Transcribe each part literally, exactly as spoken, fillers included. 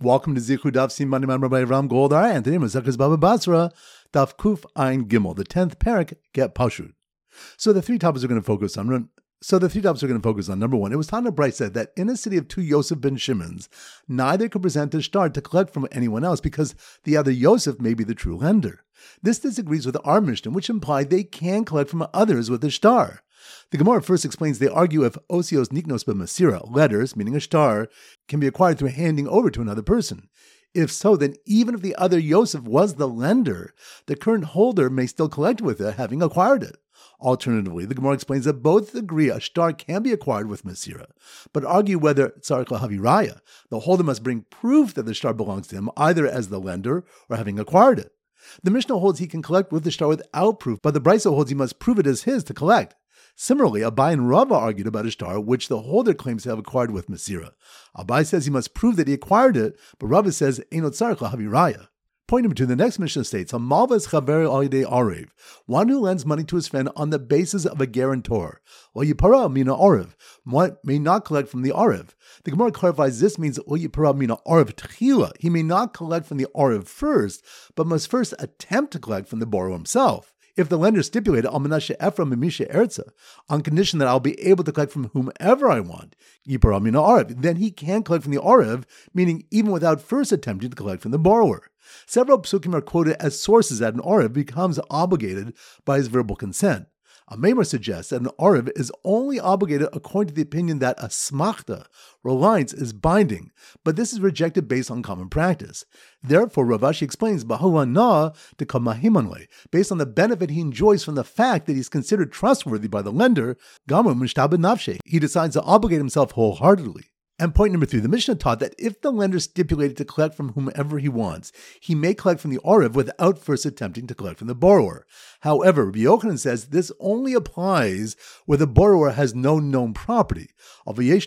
Welcome to Zichu Daf Siman Imam Rabbi Ram Goldar and today Maseches Baba Basra Daf Kuf Ein Gimel, the tenth parak, Get Pashut. So the three topics we're going to focus on. So the three topics we're going to focus on. Number one, it was Tana Bright said that in a city of two Yosef ben Shimons, neither could present a shtar to collect from anyone else because the other Yosef may be the true lender. This disagrees with our Mishnah, which implied they can collect from others with a shtar. The Gemara first explains they argue if osios niknos b'masira, letters, meaning a shtar, can be acquired through handing over to another person. If so, then even if the other Yosef was the lender, the current holder may still collect with it, having acquired it. Alternatively, the Gemara explains that both agree a shtar can be acquired with masira, but argue whether tzarich lahaviraya, the holder must bring proof that the shtar belongs to him, either as the lender or having acquired it. The Mishnah holds he can collect with the shtar without proof, but the Brisa holds he must prove it as his to collect. Similarly, Abai and Rava argued about a shtar which the holder claims to have acquired with Masira. Abai says he must prove that he acquired it, but Rava says, Eino tzarich lahaviraya. Point number two, the next Mishnah states, Hamalvas chaver al yedei arev, one who lends money to his friend on the basis of a guarantor. Or yipara mina arev, one may not collect from the arev. The Gemara clarifies this means or yipara mina arev tchila. He may not collect from the arev first, but must first attempt to collect from the borrower himself. If the lender stipulated al menashe Ephraim misha erza, on condition that I'll be able to collect from whomever I want, yipara mina arev, then he can collect from the arev, meaning even without first attempting to collect from the borrower. Several psukim are quoted as sources that an arev becomes obligated by his verbal consent. A Maimer suggests that an arev is only obligated according to the opinion that a smachta, reliance, is binding, but this is rejected based on common practice. Therefore, Rav Ashi explains Baha'u'anah to Kamahimanle, based on the benefit he enjoys from the fact that he's considered trustworthy by the lender, Gamu Mishtabed Nafshe, he decides to obligate himself wholeheartedly. And point number three, the Mishnah taught that if the lender stipulated to collect from whomever he wants, he may collect from the arev without first attempting to collect from the borrower. However, Rabbi Yochanan says this only applies where the borrower has no known property. But if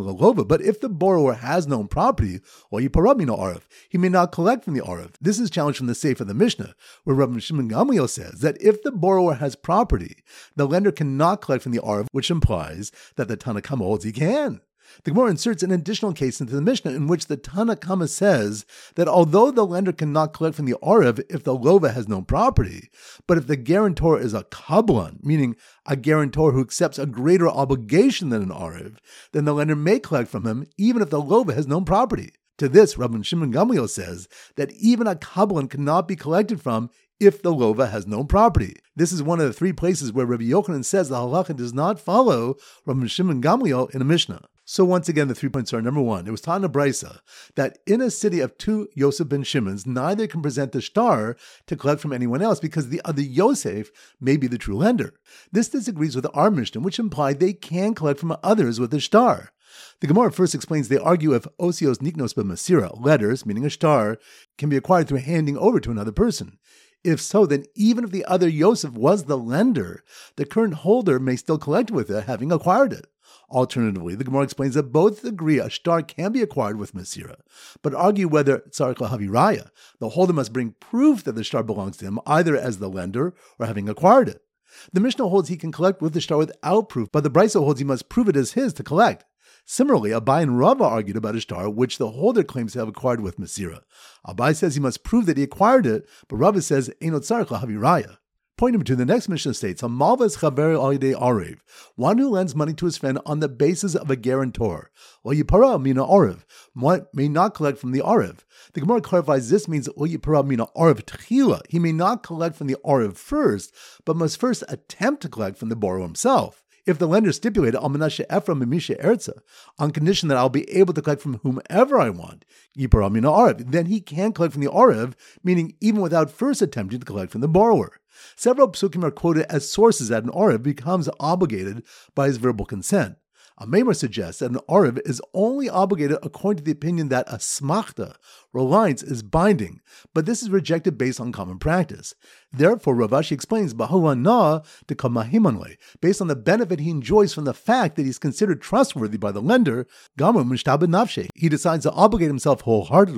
the borrower has known property, or arev, he may not collect from the arev. This is challenged from the Seif of the Mishnah, where Rabbi Shimon Gamliel says that if the borrower has property, the lender cannot collect from the arev, which implies that the Tanna Kama holds he can. The Gemara inserts an additional case into the Mishnah in which the Tanna Kama says that although the lender cannot collect from the arev if the lova has no property, but if the guarantor is a kablan, meaning a guarantor who accepts a greater obligation than an arev, then the lender may collect from him even if the lova has no property. To this, Rabbi Shimon Gamliel says that even a kablan cannot be collected from if the lova has no property. This is one of the three places where Rabbi Yochanan says the halacha does not follow Rabbi Shimon Gamliel in a Mishnah. So once again, the three points are, number one, it was Tana Brisa that in a city of two Yosef ben Shimons, neither can present a shtar to collect from anyone else because the other Yosef may be the true lender. This disagrees with our Mishnah, which implied they can collect from others with a shtar. The Gemara first explains they argue if osios niknos b'masira, letters, meaning a shtar, can be acquired through handing over to another person. If so, then even if the other Yosef was the lender, the current holder may still collect with it, having acquired it. Alternatively, the Gemara explains that both agree a shtar can be acquired with masira, but argue whether tzarich lahaviraya, the holder must bring proof that the shtar belongs to him, either as the lender or having acquired it. The Mishnah holds he can collect with the shtar without proof, but the Brisa holds he must prove it as his to collect. Similarly, Abai and Rava argued about a shtar which the holder claims to have acquired with masira. Abai says he must prove that he acquired it, but Rava says eino tzarich lahaviraya. Point number two, the next Mishnah states, Hamalvas chaver al yedei arev, one who lends money to his friend on the basis of a guarantor. Or yipara mina arev, one may not collect from the arev. The Gemara clarifies this means or yipara mina arev tchila. He may not collect from the arev first, but must first attempt to collect from the borrower himself. If the lender stipulated al menashe Ephraim misha erza, on condition that I'll be able to collect from whomever I want, yipara mina arev, then he can collect from the arev, meaning even without first attempting to collect from the borrower. Several psukim are quoted as sources that an arev becomes obligated by his verbal consent. A Maimer suggests that an arev is only obligated according to the opinion that a smachta, reliance, is binding, but this is rejected based on common practice. Therefore, Rav Ashi explains Baha'u'anah to Kamahimanle, based on the benefit he enjoys from the fact that he's considered trustworthy by the lender, Gamu Mishtabed Nafshe, he decides to obligate himself wholeheartedly.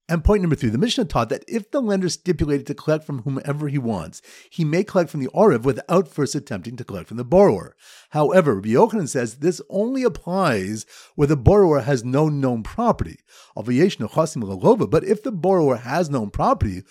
And point number three, the Mishnah taught that if the lender stipulated to collect from whomever he wants, he may collect from the Orev without first attempting to collect from the borrower. However, Rabbi Yochanan says this only applies where the borrower has no known property. But if the borrower has known property,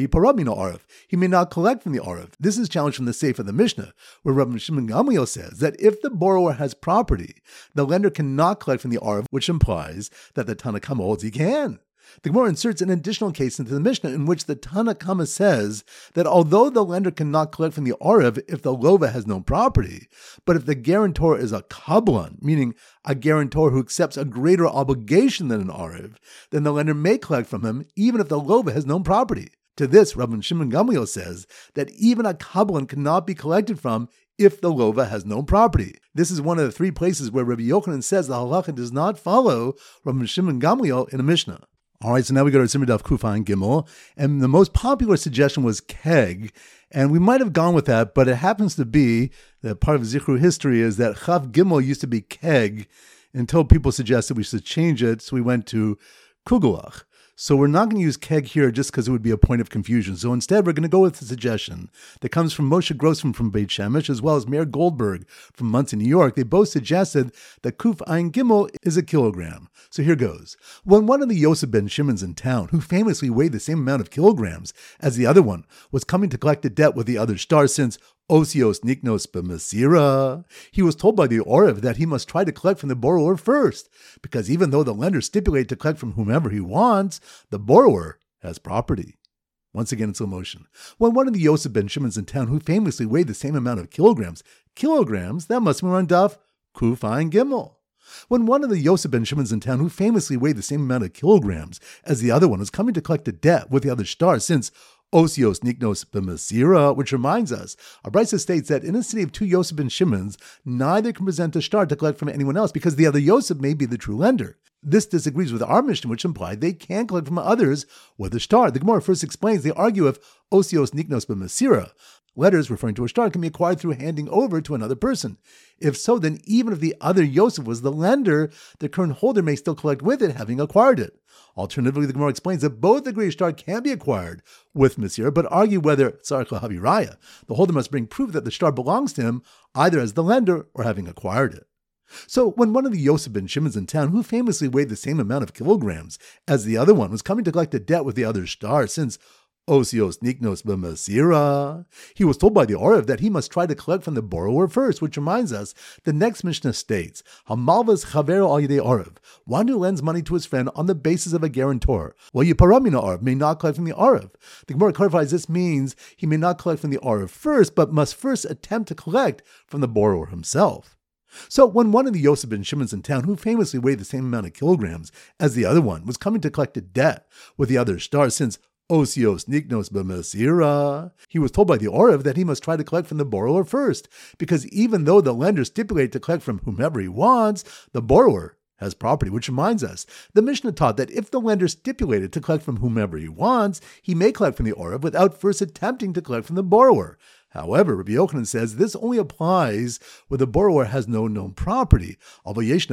he may not collect from the Orev. This is challenged from the Seif of the Mishnah, where Rabbi Shimon Gamliel says that if the borrower has property, the lender cannot collect from the Orev, which implies that the Tanna Kama holds he can. The Gemara inserts an additional case into the Mishnah in which the Tanna Kama says that although the lender cannot collect from the Orev if the Lova has no property, but if the guarantor is a Kablan, meaning a guarantor who accepts a greater obligation than an Orev, then the lender may collect from him even if the Lova has no property. To this, Rabbi Shimon Gamliel says that even a Kablan cannot be collected from if the Lova has no property. This is one of the three places where Rabbi Yochanan says the halacha does not follow Rabbi Shimon Gamliel in a Mishnah. All right, so now we go to Simmer Daf Kuf Ayin Gimel, and the most popular suggestion was keg, and we might have gone with that, but it happens to be that part of Zichru history is that Chav Gimel used to be keg until people suggested we should change it, so we went to Kugelach. So we're not going to use keg here just because it would be a point of confusion. So instead, we're going to go with the suggestion that comes from Moshe Grossman from Beit Shemesh, as well as Meir Goldberg from Monsey, New York. They both suggested that Kuf Ayin Gimel is a kilogram. So here goes. When one of the Yosef ben Shimon's in town, who famously weighed the same amount of kilograms as the other one, was coming to collect a debt with the other star since Osios Niknos b'Masira, he was told by the Orev that he must try to collect from the borrower first, because even though the lender stipulated to collect from whomever he wants, the borrower has property. Once again in slow motion. When one of the Yosef ben Shimon's in town, who famously weighed the same amount of kilograms, kilograms, that must be on Daf Kuf Ayin Gimel. When one of the Yosef ben Shimon's in town, who famously weighed the same amount of kilograms as the other one, was coming to collect a debt with the other star since Osios Niknos b'Masira, which reminds us, our Brisa states that in a city of two Yosef ben Shimons, neither can present a star to collect from anyone else because the other Yosef may be the true lender. This disagrees with our Mishnah, which implied they can collect from others with a star. The Gemara first explains they argue if Osios Niknos b'Masira, letters referring to a star, can be acquired through handing over to another person. If so, then even if the other Yosef was the lender, the current holder may still collect with it, having acquired it. Alternatively, the Gemara explains that both agree a star can be acquired with Masira, but argue whether Tzarech Lahavi Raya, the holder must bring proof that the star belongs to him, either as the lender or having acquired it. So when one of the Yosef ben Shimon's in town, who famously weighed the same amount of kilograms as the other one, was coming to collect a debt with the other star, since Osios Niknos b'Masira, he was told by the Orev that he must try to collect from the borrower first, which reminds us, the next Mishnah states, Hamalvas Chavero al Yidei Orev, one who lends money to his friend on the basis of a guarantor, while Yiparamina Orev may not collect from the Orev. The Gemara clarifies this means he may not collect from the Orev first, but must first attempt to collect from the borrower himself. So when one of the Yosef ben Shimon's in town, who famously weighed the same amount of kilograms as the other one, was coming to collect a debt with the other star, since Osios Niknos b'Masira, he was told by the Orev that he must try to collect from the borrower first, because even though the lender stipulated to collect from whomever he wants, the borrower has property, which reminds us, the Mishnah taught that if the lender stipulated to collect from whomever he wants, he may collect from the Orev without first attempting to collect from the borrower. However, Rabbi Yochanan says this only applies where the borrower has no known property. But if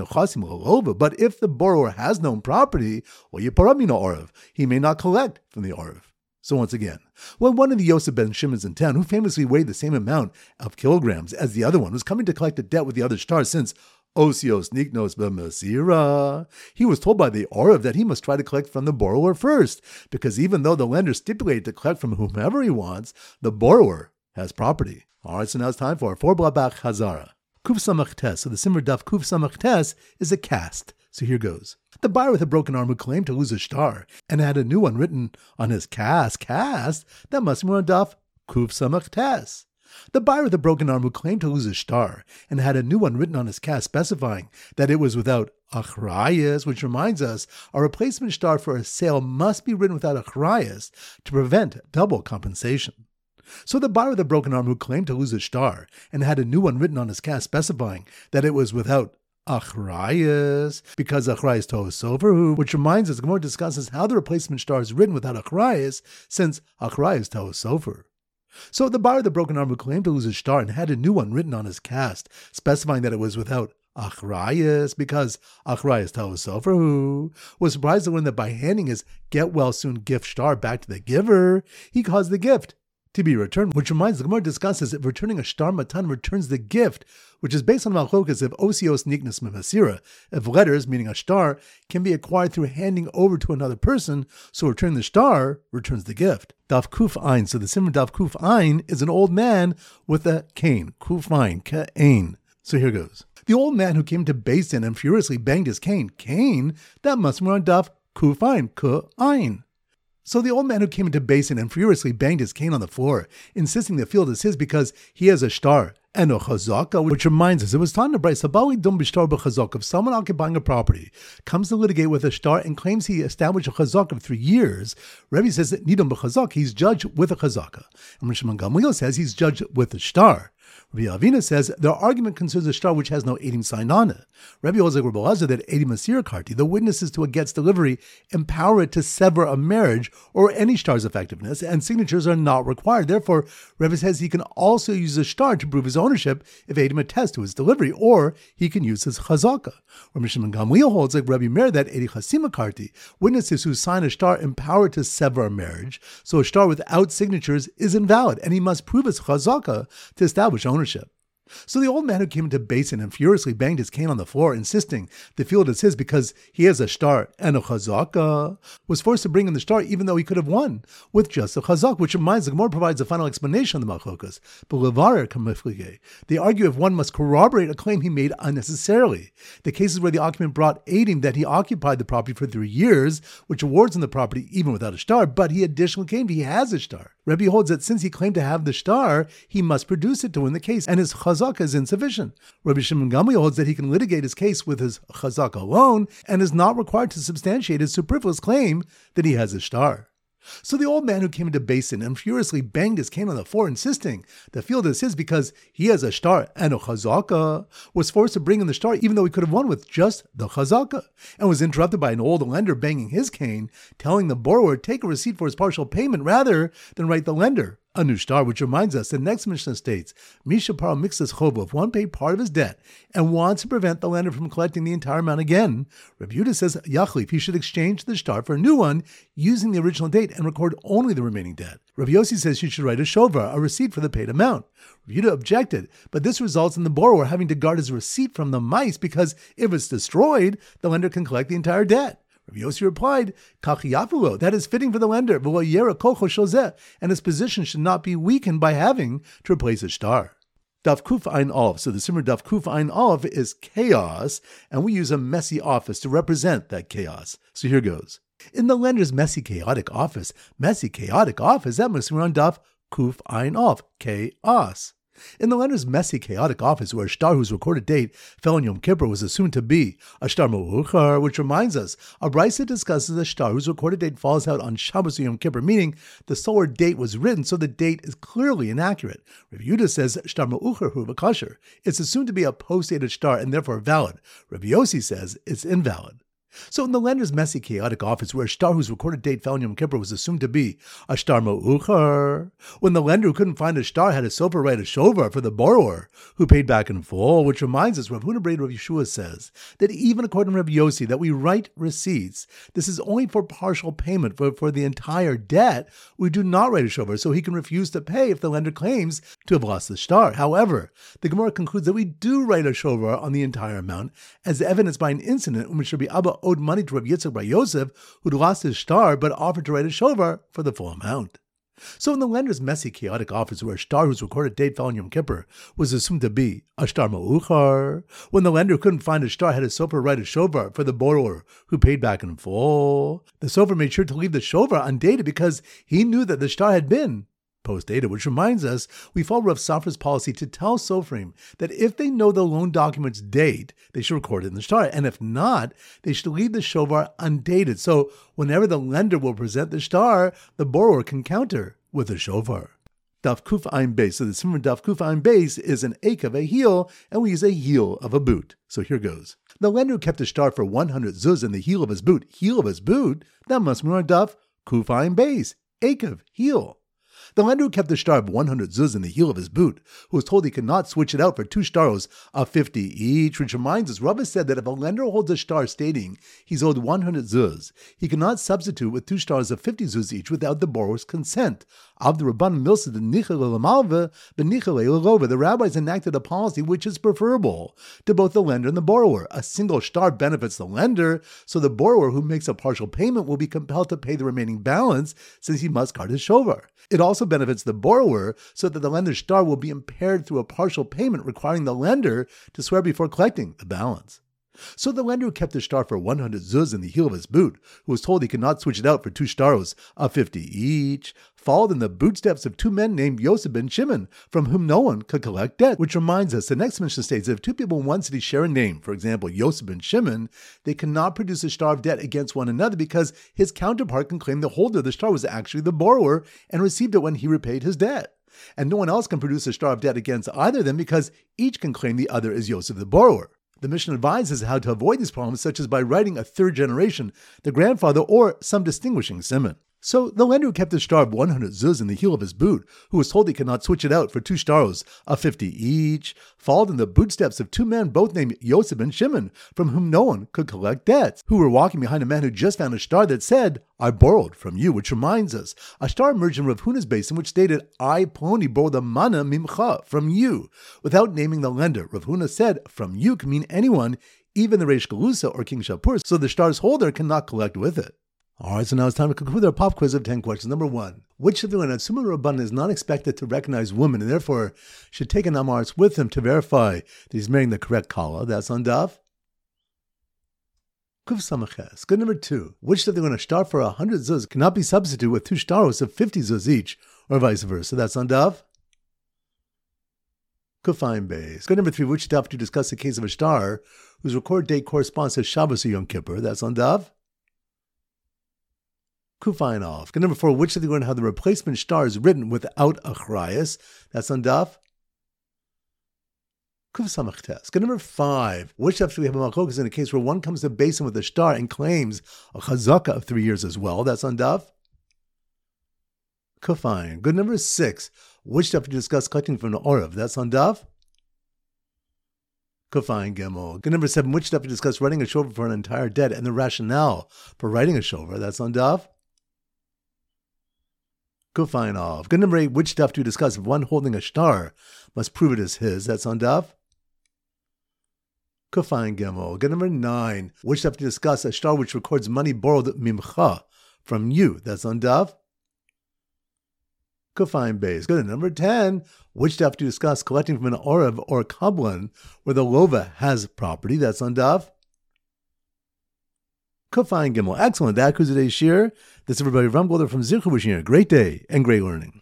the borrower has known property, he may not collect from the Orev. So once again, when one of the Yosef ben Shimon's in town, who famously weighed the same amount of kilograms as the other one, was coming to collect a debt with the other star, since Osios Niknos b'Masira, he was told by the Orev that he must try to collect from the borrower first, because even though the lender stipulated to collect from whomever he wants, the borrower has property. All right, so now it's time for four Blabach Hazara. Kuf Samach Tes. So the Simmer Daf Kuf Samach Tes is a cast. So here goes. The buyer with a broken arm who claimed to lose a star and had a new one written on his cast, cast, that must be on Daf Kuf Samach Tes. The buyer with a broken arm who claimed to lose a star and had a new one written on his cast specifying that it was without achrayas, which reminds us a replacement star for a sale must be written without achrayas to prevent double compensation. So the buyer with a broken arm who claimed to lose a star and had a new one written on his cast specifying that it was without achrayas, because achrayas tohu sofer, which reminds us, Gemara discusses how the replacement star is written without achrayas, since achrayas tohu sofer. So the buyer of the broken arm who claimed to lose his star and had a new one written on his cast, specifying that it was without Achrayas, because Achrayas tells Sofer who was surprised to learn that by handing his get-well-soon gift star back to the giver, he caused the gift to be returned, which reminds the Gemara discusses if returning a star matan returns the gift, which is based on Malchokas if osios niknas memasira, if letters, meaning a star, can be acquired through handing over to another person, so returning the star returns the gift. Daf Kuf Ein, so the Simmer Daf Kuf Ein is an old man with a cane, Kuf Ein, Ka'ain. So here goes. The old man who came to Beis Din and furiously banged his cane, cane, that must be on Daf Kuf Ein, Ka'ain. So the old man who came into Beis Din and furiously banged his cane on the floor, insisting the field is his because he has a star and a chazaka, which reminds us, it was time to Bryce, Habali dum b'shtar b'chazaka. If someone occupying a property comes to litigate with a star and claims he established a chazaka of three years, Rebbe says that nidum b'chazaka, he's judged with a chazaka. And Rishon Gamliel says he's judged with a star. Rabbi Avina says their argument concerns a star which has no edim sign on it. Rabbi Ozek Rabbi Elazar that edim asir karti, the witnesses to a get's delivery, empower it to sever a marriage or any star's effectiveness, and signatures are not required. Therefore, Rabbi says he can also use a star to prove his ownership if edim attests to his delivery, or he can use his chazaka. Rabbi Shimon Gamliel holds like Rabbi Meir that edi chasima karti, witnesses who sign a star empower it to sever a marriage, so a star without signatures is invalid, and he must prove his chazaka to establish ownership. So the old man who came into Beis Din and furiously banged his cane on the floor, insisting the field is his because he has a star and a chazaka, was forced to bring in the star even though he could have won with just a chazak, which reminds the Gemara provides a final explanation of the Malchokas. But levarer kamiflige, they argue if one must corroborate a claim he made unnecessarily. The cases where the occupant brought aiding that he occupied the property for three years, which awards him the property even without a star, but he additionally claimed he has a star. Rebbe holds that since he claimed to have the star, he must produce it to win the case, and his chazaka is insufficient. Rabbi Shimon Gamliel holds that he can litigate his case with his chazaka alone, and is not required to substantiate his superfluous claim that he has a star. So the old man who came into Beis Din and furiously banged his cane on the floor, insisting the field is his because he has a star and a chazaka, was forced to bring in the star even though he could have won with just the chazaka, and was interrupted by an old lender banging his cane, telling the borrower to take a receipt for his partial payment rather than write the lender a new star, which reminds us, the next Mishnah states, Misha Paro mixes chobo, if one paid part of his debt and wants to prevent the lender from collecting the entire amount again, Rabbi Yehuda says, Yachlif, he should exchange the star for a new one using the original date and record only the remaining debt. Rabbi Yossi says he should write a shovar, a receipt for the paid amount. Rabbi Yehuda objected, but this results in the borrower having to guard his receipt from the mice because if it's destroyed, the lender can collect the entire debt. Rabbi Yossi replied, Kachiyafulo, that is fitting for the lender, and his position should not be weakened by having to replace a star. Daf Kuf Ein Aleph, so the Simmer Daf Kuf Ein Aleph is chaos, and we use a messy office to represent that chaos. So here goes. In the lender's messy, chaotic office, messy, chaotic office, that must be on Daf Kuf Ein Aleph, chaos. In the lender's messy, chaotic office, where a star whose recorded date fell on Yom Kippur was assumed to be a star me'uchar, which reminds us, a brisa discusses a star whose recorded date falls out on Shabbos or Yom Kippur, meaning the solar date was written, so the date is clearly inaccurate. Rabbi Yehuda says star me'uchar hu v'kasher. It's assumed to be a post-dated star and therefore valid. Rabbi Yossi says it's invalid. So in the lender's messy, chaotic office, where a star whose recorded date fell on Yom Kippur was assumed to be a star me'uchar, when the lender who couldn't find a star had a sofer write a shovar for the borrower, who paid back in full, which reminds us, Rav Huna Braid Rav Yeshua says that even according to Rabbi Yossi, that we write receipts, this is only for partial payment. For, for the entire debt, we do not write a shovar, so he can refuse to pay if the lender claims to have lost the star. However, the Gemara concludes that we do write a shovar on the entire amount, as evidenced by an incident in which Rabbi Abba owed money to Rabbi Yitzchak Bar Yosef, who'd lost his star but offered to write a shovar for the full amount. So in the lender's messy, chaotic office, where a star whose recorded date fell on Yom Kippur was assumed to be a star me'uchar, when the lender who couldn't find a star had a sofer write a shovar for the borrower, who paid back in full, the sofer made sure to leave the shovar undated because he knew that the star had been post-dated, which reminds us, we follow Rav Safra's policy to tell Sofrim that if they know the loan document's date, they should record it in the star, and if not, they should leave the shovar undated. So whenever the lender will present the star, the borrower can counter with a shovar. Daf Kuf Ein Beis. So the Simmer Daf Kuf Ein Beis is an ache of a heel, and we use a heel of a boot. So here goes. The lender who kept a star for one hundred zuz in the heel of his boot, heel of his boot, that must be on Daf Kuf Ein Beis, ache of heel. The lender who kept the star of one hundred zuz in the heel of his boot, who was told he could not switch it out for two shtaros of fifty each, which reminds us, Rava said that if a lender holds a star stating he's owed one hundred zuz, he cannot substitute with two stars of fifty zuz each without the borrower's consent. Of the Rabban Milsa, the Nichele Lamalva, the Nichele Lalova, the rabbis enacted a policy which is preferable to both the lender and the borrower. A single star benefits the lender, so the borrower who makes a partial payment will be compelled to pay the remaining balance since he must cart his shovar. It also benefits the borrower so that the lender's star will be impaired through a partial payment requiring the lender to swear before collecting the balance. So the lender who kept the star for one hundred zuz in the heel of his boot, who was told he could not switch it out for two shtaros of fifty each, followed in the bootsteps of two men named Yosef ben Shimon, from whom no one could collect debt. Which reminds us, the next mission states that if two people in one city share a name, for example, Yosef ben Shimon, they cannot produce a star of debt against one another because his counterpart can claim the holder of the star was actually the borrower and received it when he repaid his debt. And no one else can produce a star of debt against either of them because each can claim the other is Yosef the borrower. The Mishnah advises how to avoid these problems, such as by writing a third generation, the grandfather, or some distinguishing simon. So the lender who kept his star of one hundred zuz in the heel of his boot, who was told he could not switch it out for two shtaros of fifty each, followed in the bootsteps of two men both named Yosef and Shimon, from whom no one could collect debts, who were walking behind a man who just found a star that said, I borrowed from you, which reminds us, a star emerged in Rav Huna's basin which stated, I, Ploni, borrowed the mana mimcha, from you. Without naming the lender, Rav Huna said, from you can mean anyone, even the Reish Galusa or King Shapur, so the star's holder cannot collect with it. Alright, so now it's time to conclude our pop quiz of ten questions. Number one, which of the Assuming Rabban is not expected to recognize women and therefore should take an Amaretz with him to verify that he's marrying the correct Kala? That's on Daf. Kuf Samaches. Good. Number two, which of the going to star for one hundred zuz cannot be substituted with two shtaros of fifty zuz each, or vice versa? That's on Daf. Kufayin Beis. Good. Number three, which Daf to discuss the case of a star whose record date corresponds to Shabbos or Yom Kippur? That's on Daf. Kufayin off. Good. Number four, which of the going to have the replacement star is written without a chrayas? That's on Daf. Kuf Samachtes. Good. Number five, which Daf do we have a malchokas in a case where one comes to basin with a star and claims a chazaka of three years as well? That's on Daf. Kufayin. Good. Number six, which Daf do you discuss collecting from the Orav? That's on Daf. Kufayin Gimel. Good. Number seven, which Daf do you discuss writing a shofar for an entire debt and the rationale for writing a shofar? That's on Daf. Kufayin off. Good. Number eight, which Daf do you discuss if one holding a star must prove it is his? That's on Daf. Kufayin Gimel. Good. Number nine, which Daf do you discuss a star which records money borrowed mimcha, from you? That's on Daf. Kufayin Beis. Good. Number ten, which Daf do you discuss collecting from an Orav or Kablan where the Lova has property? That's on Daf. Kufayin Gimel. Excellent. That concludes today's shir. This is everybody Ram Golder from Zircha wishing you a great day and great learning.